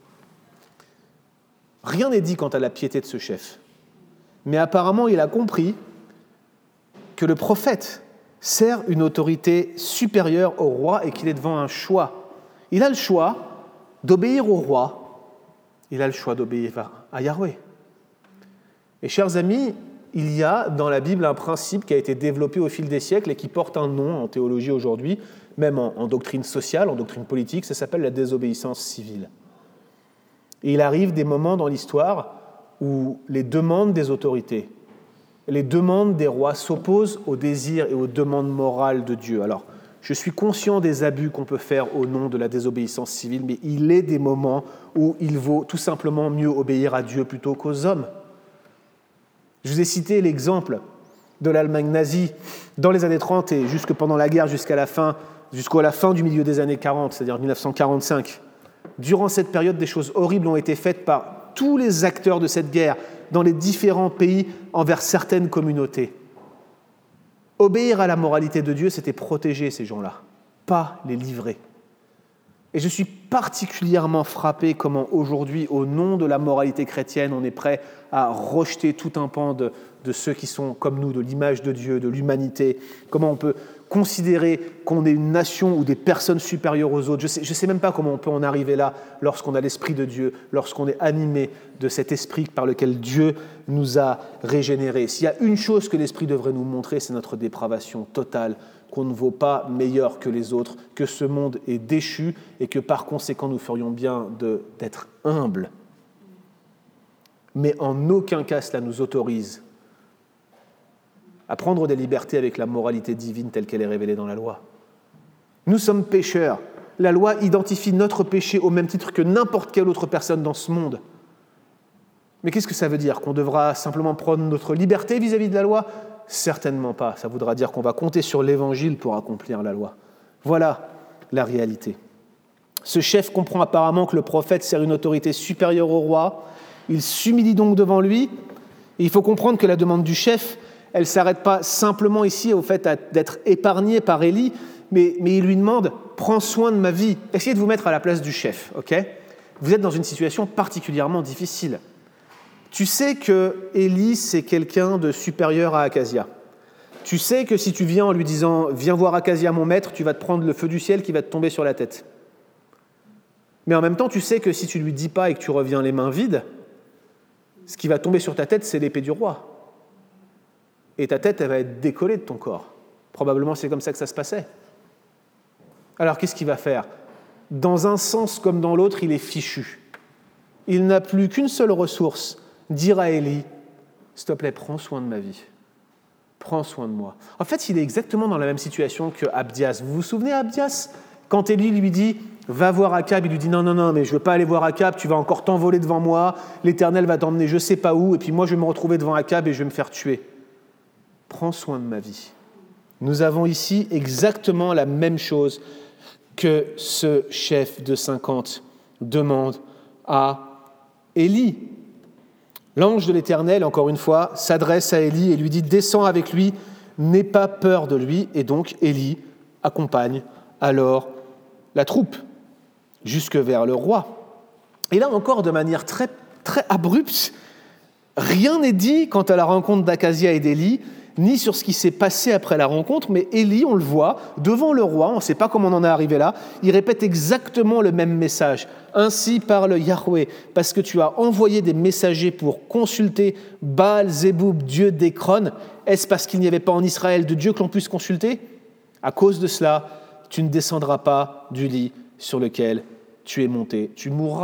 Rien n'est dit quant à la piété de ce chef. Mais apparemment, il a compris que le prophète sert une autorité supérieure au roi et qu'il est devant un choix. Il a le choix d'obéir au roi, il a le choix d'obéir à Yahweh. Et chers amis, il y a dans la Bible un principe qui a été développé au fil des siècles et qui porte un nom en théologie aujourd'hui, même en doctrine sociale, en doctrine politique, ça s'appelle la désobéissance civile. Et il arrive des moments dans l'histoire où les demandes des autorités, les demandes des rois s'opposent aux désirs et aux demandes morales de Dieu. Alors, je suis conscient des abus qu'on peut faire au nom de la désobéissance civile, mais il est des moments où il vaut tout simplement mieux obéir à Dieu plutôt qu'aux hommes. Je vous ai cité l'exemple de l'Allemagne nazie dans les années 30 et jusque pendant la guerre jusqu'à la fin du milieu des années 40, c'est-à-dire 1945. Durant cette période, des choses horribles ont été faites par tous les acteurs de cette guerre dans les différents pays envers certaines communautés. Obéir à la moralité de Dieu, c'était protéger ces gens-là, pas les livrer. Et je suis particulièrement frappé comment aujourd'hui, au nom de la moralité chrétienne, on est prêt à rejeter tout un pan de ceux qui sont comme nous, de l'image de Dieu, de l'humanité. Comment on peut considérer qu'on est une nation ou des personnes supérieures aux autres. Je ne sais même pas comment on peut en arriver là lorsqu'on a l'Esprit de Dieu, lorsqu'on est animé de cet Esprit par lequel Dieu nous a régénérés. S'il y a une chose que l'Esprit devrait nous montrer, c'est notre dépravation totale qu'on ne vaut pas meilleur que les autres, que ce monde est déchu et que par conséquent nous ferions bien d'être humbles. Mais en aucun cas cela nous autorise à prendre des libertés avec la moralité divine telle qu'elle est révélée dans la loi. Nous sommes pécheurs. La loi identifie notre péché au même titre que n'importe quelle autre personne dans ce monde. Mais qu'est-ce que ça veut dire ? Qu'on devra simplement prendre notre liberté vis-à-vis de la loi ? Certainement pas. Ça voudra dire qu'on va compter sur l'Évangile pour accomplir la loi. Voilà la réalité. Ce chef comprend apparemment que le prophète sert une autorité supérieure au roi. Il s'humilie donc devant lui. Et il faut comprendre que la demande du chef, elle ne s'arrête pas simplement ici au fait d'être épargné par Élie, mais il lui demande « Prends soin de ma vie ». Essayez de vous mettre à la place du chef, ok ? Vous êtes dans une situation particulièrement difficile. Tu sais que Élie, c'est quelqu'un de supérieur à Akazia. Tu sais que si tu viens en lui disant « Viens voir Akazia, mon maître », tu vas te prendre le feu du ciel qui va te tomber sur la tête. Mais en même temps, tu sais que si tu ne lui dis pas et que tu reviens les mains vides, ce qui va tomber sur ta tête, c'est l'épée du roi. Et ta tête, elle va être décollée de ton corps. Probablement, c'est comme ça que ça se passait. Alors, qu'est-ce qu'il va faire ? Dans un sens comme dans l'autre, il est fichu. Il n'a plus qu'une seule ressource, dire à Élie, « S'il te plaît, prends soin de ma vie. Prends soin de moi. » En fait, il est exactement dans la même situation que Abdias. Vous vous souvenez, Abdias ? Quand Élie lui dit « Va voir Akab », il lui dit « Non, mais je ne veux pas aller voir Akab, tu vas encore t'envoler devant moi, l'Éternel va t'emmener je ne sais pas où, et puis moi je vais me retrouver devant Akab et je vais me faire tuer. Prends soin de ma vie. » Nous avons ici exactement la même chose que ce chef de 50 demande à Élie. L'ange de l'Éternel, encore une fois, s'adresse à Élie et lui dit « Descends avec lui, n'aie pas peur de lui. » Et donc Élie accompagne alors la troupe jusque vers le roi. Et là encore, de manière très, très abrupte, rien n'est dit quant à la rencontre d'Akazia et d'Élie, ni sur ce qui s'est passé après la rencontre, mais Élie, on le voit, devant le roi, on ne sait pas comment on en est arrivé là, il répète exactement le même message. « Ainsi parle Yahweh, parce que tu as envoyé des messagers pour consulter Baal-Zéboub, dieu d'Écron. Est-ce parce qu'il n'y avait pas en Israël de Dieu que l'on puisse consulter ? À cause de cela, tu ne descendras pas du lit sur lequel tu es monté, tu mourras. »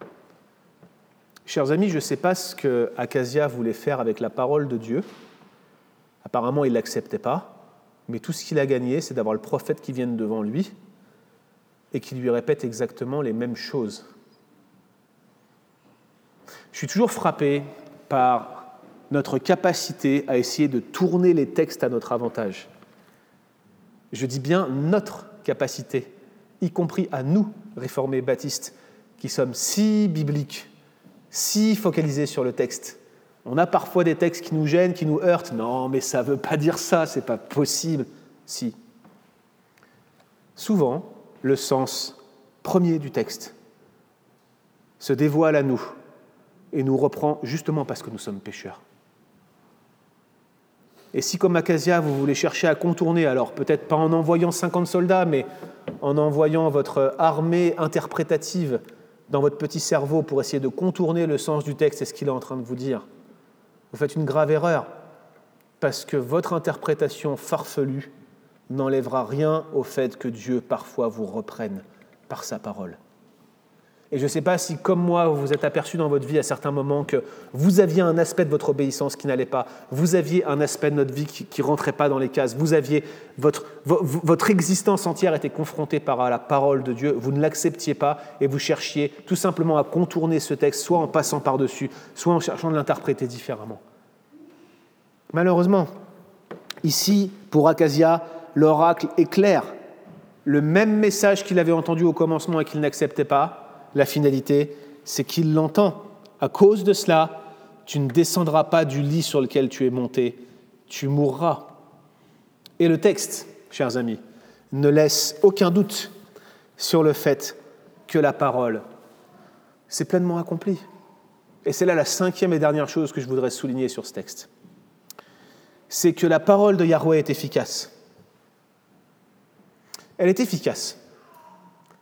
Chers amis, je ne sais pas ce que Akazia voulait faire avec la parole de Dieu. Apparemment, il ne l'acceptait pas, mais tout ce qu'il a gagné, c'est d'avoir le prophète qui vienne devant lui et qui lui répète exactement les mêmes choses. Je suis toujours frappé par notre capacité à essayer de tourner les textes à notre avantage. Je dis bien notre capacité, y compris à nous, réformés baptistes, qui sommes si bibliques, si focalisés sur le texte. On a parfois des textes qui nous gênent, qui nous heurtent. Non, mais ça ne veut pas dire ça, c'est pas possible. Si. Souvent, le sens premier du texte se dévoile à nous et nous reprend justement parce que nous sommes pécheurs. Et si, comme Akazia, vous voulez chercher à contourner, alors peut-être pas en envoyant 50 soldats, mais en envoyant votre armée interprétative dans votre petit cerveau pour essayer de contourner le sens du texte et ce qu'il est en train de vous dire, vous faites une grave erreur, parce que votre interprétation farfelue n'enlèvera rien au fait que Dieu parfois vous reprenne par sa parole. Et je ne sais pas si, comme moi, vous vous êtes aperçu dans votre vie à certains moments que vous aviez un aspect de votre obéissance qui n'allait pas, vous aviez un aspect de notre vie qui ne rentrait pas dans les cases, vous aviez votre existence entière était confrontée par la parole de Dieu, vous ne l'acceptiez pas et vous cherchiez tout simplement à contourner ce texte, soit en passant par-dessus, soit en cherchant de l'interpréter différemment. Malheureusement, ici, pour Akazia, l'oracle est clair. Le même message qu'il avait entendu au commencement et qu'il n'acceptait pas, la finalité, c'est qu'il l'entend. À cause de cela, tu ne descendras pas du lit sur lequel tu es monté, tu mourras. Et le texte, chers amis, ne laisse aucun doute sur le fait que la parole s'est pleinement accomplie. Et c'est là la 5e et dernière chose que je voudrais souligner sur ce texte. C'est que la parole de Yahweh est efficace. Elle est efficace.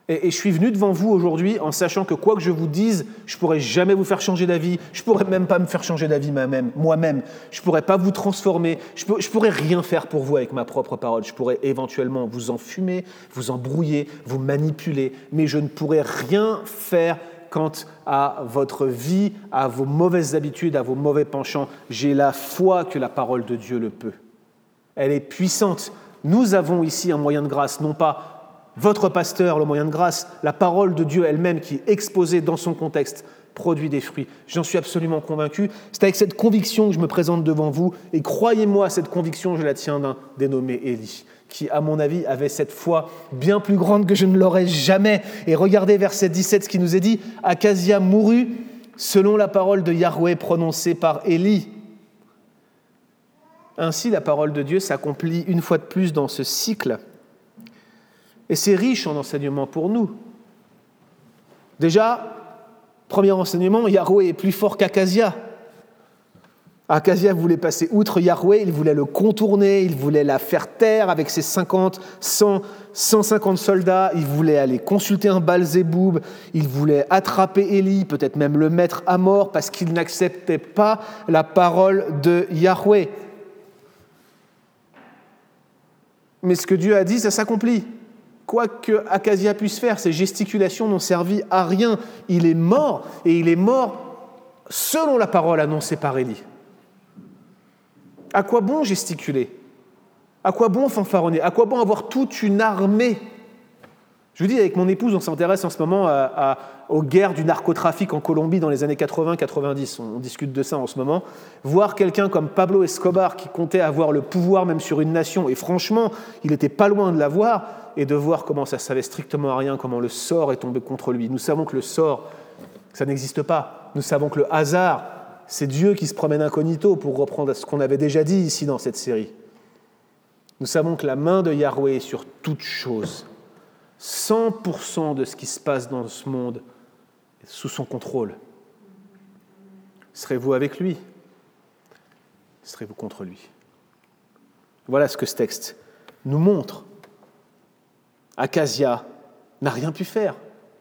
Et je suis venu devant vous aujourd'hui en sachant que quoi que je vous dise, je ne pourrai jamais vous faire changer d'avis, je ne pourrai même pas me faire changer d'avis moi-même, je ne pourrai pas vous transformer, je ne pourrai rien faire pour vous avec ma propre parole. Je pourrais éventuellement vous enfumer, vous embrouiller, vous manipuler, mais je ne pourrai rien faire quant à votre vie, à vos mauvaises habitudes, à vos mauvais penchants. J'ai la foi que la parole de Dieu le peut. Elle est puissante. Nous avons ici un moyen de grâce, non pas votre pasteur, le moyen de grâce, la parole de Dieu elle-même qui est exposée dans son contexte, produit des fruits. J'en suis absolument convaincu. C'est avec cette conviction que je me présente devant vous. Et croyez-moi, cette conviction, je la tiens d'un dénommé Élie, qui, à mon avis, avait cette foi bien plus grande que je ne l'aurais jamais. Et regardez verset 17, ce qui nous est dit. Akazia mourut selon la parole de Yahweh prononcée par Élie. Ainsi, la parole de Dieu s'accomplit une fois de plus dans ce cycle. Et c'est riche en enseignements pour nous. Déjà, premier enseignement, Yahweh est plus fort qu'Akazia. Akazia voulait passer outre Yahweh, il voulait le contourner, il voulait la faire taire avec ses 50, 100, 150 soldats, il voulait aller consulter un Baal-Zéboub, il voulait attraper Élie, peut-être même le mettre à mort parce qu'il n'acceptait pas la parole de Yahweh. Mais ce que Dieu a dit, ça s'accomplit. Quoi que Akazia puisse faire, ses gesticulations n'ont servi à rien. Il est mort, et il est mort selon la parole annoncée par Élie. À quoi bon gesticuler ? À quoi bon fanfaronner ? À quoi bon avoir toute une armée ? Je vous dis, avec mon épouse, on s'intéresse en ce moment aux guerres du narcotrafic en Colombie dans les années 80-90. On discute de ça en ce moment. Voir quelqu'un comme Pablo Escobar qui comptait avoir le pouvoir même sur une nation, et franchement, il n'était pas loin de l'avoir, et de voir comment ça ne servait strictement à rien, comment le sort est tombé contre lui. Nous savons que le sort, ça n'existe pas. Nous savons que le hasard, c'est Dieu qui se promène incognito, pour reprendre ce qu'on avait déjà dit ici dans cette série. Nous savons que la main de Yahweh est sur toute chose. 100% de ce qui se passe dans ce monde est sous son contrôle. Serez-vous avec lui ? Serez-vous contre lui ? Voilà ce que ce texte nous montre. Akazia n'a rien pu faire.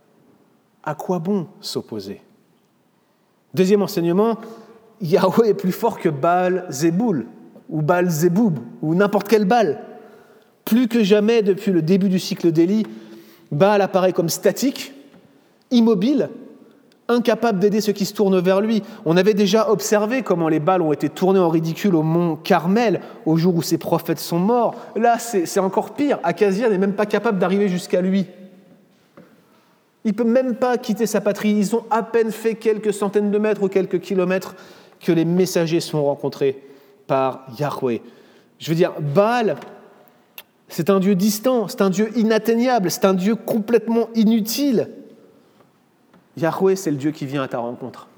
À quoi bon s'opposer ? Deuxième enseignement, Yahweh est plus fort que Baal-Zéboul ou Baal-Zéboub ou n'importe quel Baal. Plus que jamais depuis le début du cycle d'Élie, Baal apparaît comme statique, immobile, incapable d'aider ceux qui se tournent vers lui. On avait déjà observé comment les Baals ont été tournés en ridicule au mont Carmel, au jour où ses prophètes sont morts. Là, c'est encore pire. Akazia n'est même pas capable d'arriver jusqu'à lui. Il ne peut même pas quitter sa patrie. Ils ont à peine fait quelques centaines de mètres ou quelques kilomètres que les messagers sont rencontrés par Yahweh. Je veux dire, Baal, c'est un Dieu distant, c'est un Dieu inatteignable, c'est un Dieu complètement inutile. Yahweh, c'est le Dieu qui vient à ta rencontre.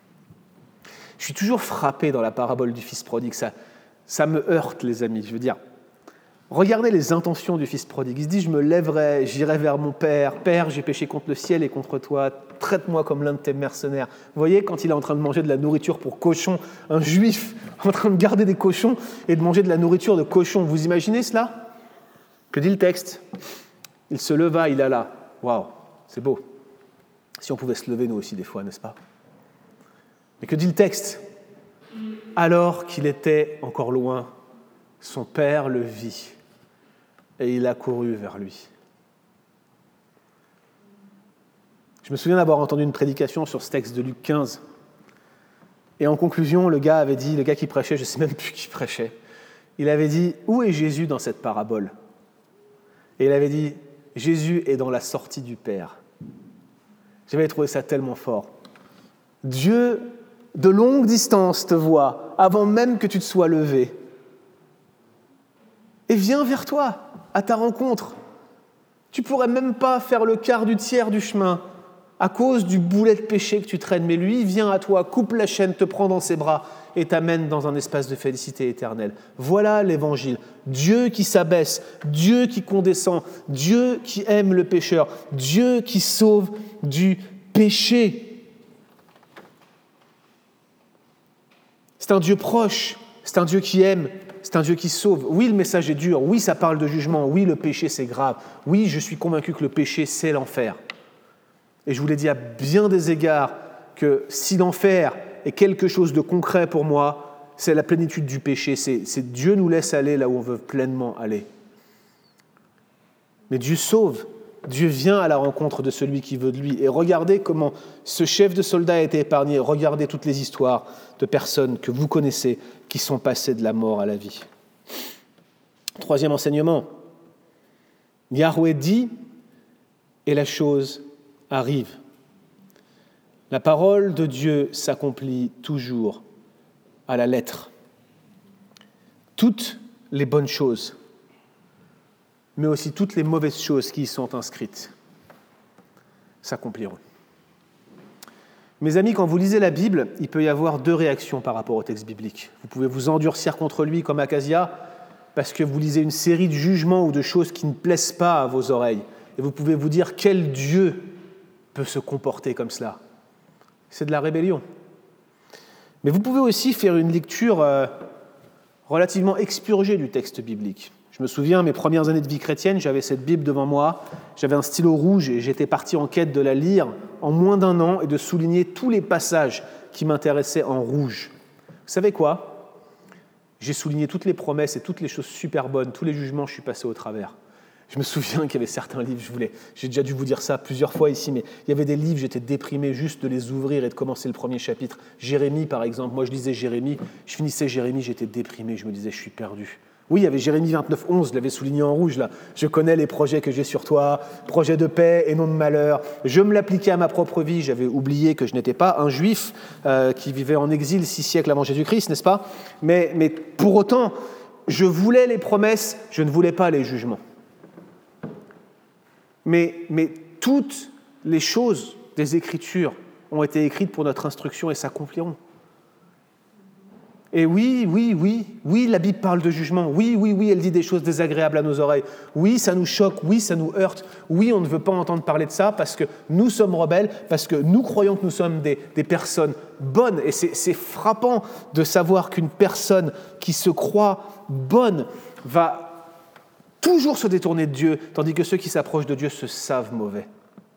Je suis toujours frappé dans la parabole du fils prodigue. Ça me heurte, les amis. Je veux dire, regardez les intentions du fils prodigue. Il se dit, je me lèverai, j'irai vers mon père. Père, j'ai péché contre le ciel et contre toi. Traite-moi comme l'un de tes mercenaires. Vous voyez, quand il est en train de manger de la nourriture pour cochons, un juif en train de garder des cochons et de manger de la nourriture de cochons. Vous imaginez cela ? Que dit le texte ? Il se leva, il alla. Waouh, c'est beau. Si on pouvait se lever, nous aussi, des fois, n'est-ce pas ? Mais que dit le texte ? Alors qu'il était encore loin, son père le vit et il accourut vers lui. Je me souviens d'avoir entendu une prédication sur ce texte de Luc 15. Et en conclusion, le gars qui prêchait, je ne sais même plus qui prêchait, il avait dit, où est Jésus dans cette parabole ? Et il avait dit, Jésus est dans la sortie du Père. J'avais trouvé ça tellement fort. Dieu, de longue distance, te voit, avant même que tu te sois levé. Et vient vers toi, à ta rencontre. Tu ne pourrais même pas faire le quart du tiers du chemin à cause du boulet de péché que tu traînes. Mais lui, vient à toi, coupe la chaîne, te prend dans ses bras et t'amène dans un espace de félicité éternelle. Voilà l'évangile. Dieu qui s'abaisse, Dieu qui condescend, Dieu qui aime le pécheur, Dieu qui sauve du péché. C'est un Dieu proche, c'est un Dieu qui aime, c'est un Dieu qui sauve. Oui, le message est dur. Oui, ça parle de jugement. Oui, le péché, c'est grave. Oui, je suis convaincu que le péché, c'est l'enfer. Et je vous l'ai dit à bien des égards que si l'enfer est quelque chose de concret pour moi, c'est la plénitude du péché. C'est Dieu nous laisse aller là où on veut pleinement aller. Mais Dieu sauve. Dieu vient à la rencontre de celui qui veut de lui. Et regardez comment ce chef de soldats a été épargné. Regardez toutes les histoires de personnes que vous connaissez qui sont passées de la mort à la vie. Troisième enseignement. Yahweh dit et la chose arrive. La parole de Dieu s'accomplit toujours à la lettre. Toutes les bonnes choses, mais aussi toutes les mauvaises choses qui y sont inscrites, s'accompliront. Mes amis, quand vous lisez la Bible, il peut y avoir deux réactions par rapport au texte biblique. Vous pouvez vous endurcir contre lui comme Acasia, parce que vous lisez une série de jugements ou de choses qui ne plaisent pas à vos oreilles. Et vous pouvez vous dire, quel Dieu peut se comporter comme cela ? C'est de la rébellion. Mais vous pouvez aussi faire une lecture relativement expurgée du texte biblique. Je me souviens, mes premières années de vie chrétienne, j'avais cette Bible devant moi, j'avais un stylo rouge et j'étais parti en quête de la lire en moins d'un an et de souligner tous les passages qui m'intéressaient en rouge. Vous savez quoi ? J'ai souligné toutes les promesses et toutes les choses super bonnes, tous les jugements, je suis passé au travers. Je me souviens qu'il y avait certains livres, j'ai déjà dû vous dire ça plusieurs fois ici, mais il y avait des livres, j'étais déprimé juste de les ouvrir et de commencer le premier chapitre. Jérémie, par exemple, moi je lisais Jérémie, je finissais Jérémie, j'étais déprimé, je me disais, je suis perdu. Oui, il y avait Jérémie 29, 11, je l'avais souligné en rouge là. Je connais les projets que j'ai sur toi, projets de paix et non de malheur. Je me l'appliquais à ma propre vie, j'avais oublié que je n'étais pas un juif qui vivait en exil 6 siècles avant Jésus-Christ, n'est-ce pas ? Mais pour autant, je voulais les promesses, je ne voulais pas les jugements. Mais toutes les choses des Écritures ont été écrites pour notre instruction et s'accompliront. Et oui, la Bible parle de jugement. Oui, elle dit des choses désagréables à nos oreilles. Oui, ça nous choque, oui, ça nous heurte. Oui, on ne veut pas entendre parler de ça parce que nous sommes rebelles, parce que nous croyons que nous sommes des personnes bonnes. Et c'est frappant de savoir qu'une personne qui se croit bonne va toujours se détourner de Dieu, tandis que ceux qui s'approchent de Dieu se savent mauvais.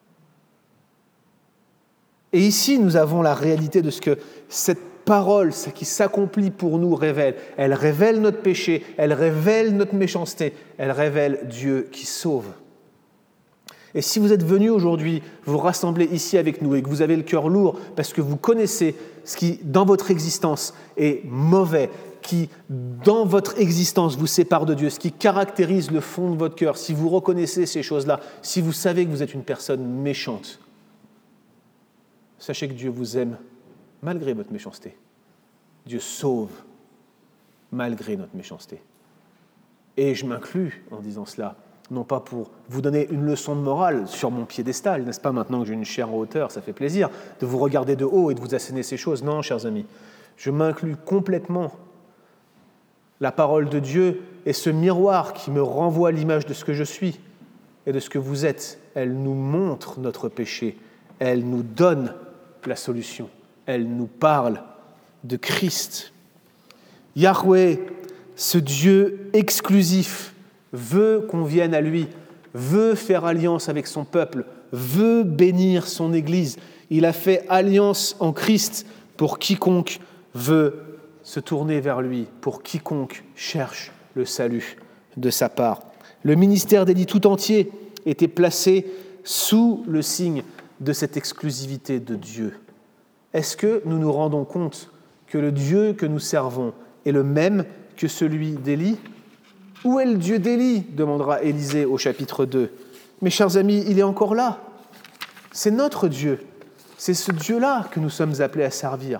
Et ici, nous avons la réalité de ce que cette parole, ce qui s'accomplit pour nous, révèle. Elle révèle notre péché, elle révèle notre méchanceté, elle révèle Dieu qui sauve. Et si vous êtes venus aujourd'hui vous rassembler ici avec nous et que vous avez le cœur lourd parce que vous connaissez ce qui, dans votre existence, est mauvais, qui, dans votre existence, vous sépare de Dieu, ce qui caractérise le fond de votre cœur, si vous reconnaissez ces choses-là, si vous savez que vous êtes une personne méchante, sachez que Dieu vous aime malgré votre méchanceté. Dieu sauve malgré notre méchanceté. Et je m'inclus en disant cela, non pas pour vous donner une leçon de morale sur mon piédestal, n'est-ce pas, maintenant que j'ai une chair en hauteur, ça fait plaisir de vous regarder de haut et de vous asséner ces choses. Non, chers amis, je m'inclus complètement. La parole de Dieu est ce miroir qui me renvoie à l'image de ce que je suis et de ce que vous êtes. Elle nous montre notre péché, elle nous donne la solution, elle nous parle de Christ. Yahweh, ce Dieu exclusif, veut qu'on vienne à lui, veut faire alliance avec son peuple, veut bénir son Église. Il a fait alliance en Christ pour quiconque veut se tourner vers lui, pour quiconque cherche le salut de sa part. Le ministère d'Élie tout entier était placé sous le signe de cette exclusivité de Dieu. Est-ce que nous nous rendons compte que le Dieu que nous servons est le même que celui d'Élie ? Où est le Dieu d'Élie ? Demandera Élisée au chapitre 2. Mes chers amis, il est encore là. C'est notre Dieu. C'est ce Dieu-là que nous sommes appelés à servir.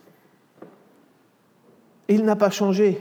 Et il n'a pas changé.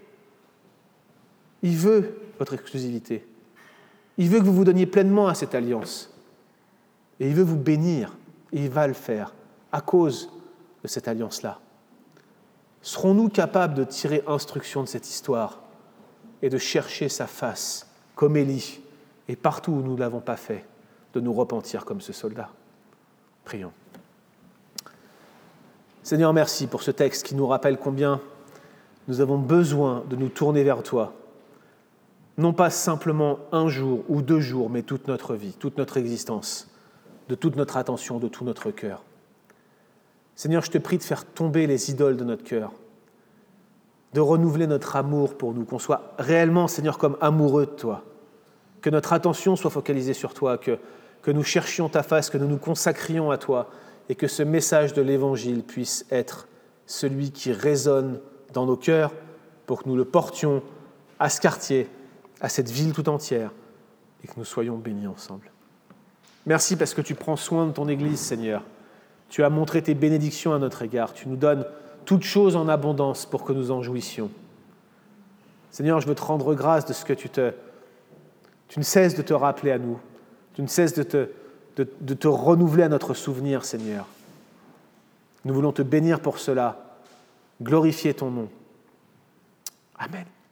Il veut votre exclusivité. Il veut que vous vous donniez pleinement à cette alliance. Et il veut vous bénir. Et il va le faire à cause de cette alliance-là. Serons-nous capables de tirer instruction de cette histoire et de chercher sa face, comme Élie, et partout où nous ne l'avons pas fait, de nous repentir comme ce soldat ? Prions. Seigneur, merci pour ce texte qui nous rappelle combien Nous avons besoin de nous tourner vers toi, non pas simplement un jour ou 2 jours, mais toute notre vie, toute notre existence, de toute notre attention, de tout notre cœur. Seigneur, je te prie de faire tomber les idoles de notre cœur, de renouveler notre amour pour nous, qu'on soit réellement, Seigneur, comme amoureux de toi, que notre attention soit focalisée sur toi, que nous cherchions ta face, que nous nous consacrions à toi et que ce message de l'Évangile puisse être celui qui résonne dans nos cœurs pour que nous le portions à ce quartier, à cette ville tout entière et que nous soyons bénis ensemble. Merci parce que tu prends soin de ton Église, Seigneur. Tu as montré tes bénédictions à notre égard. Tu nous donnes toutes choses en abondance pour que nous en jouissions. Seigneur, je veux te rendre grâce de ce que tu ne cesses de te rappeler à nous. Tu ne cesses de te renouveler à notre souvenir, Seigneur. Nous voulons te bénir pour cela, glorifier ton nom. Amen.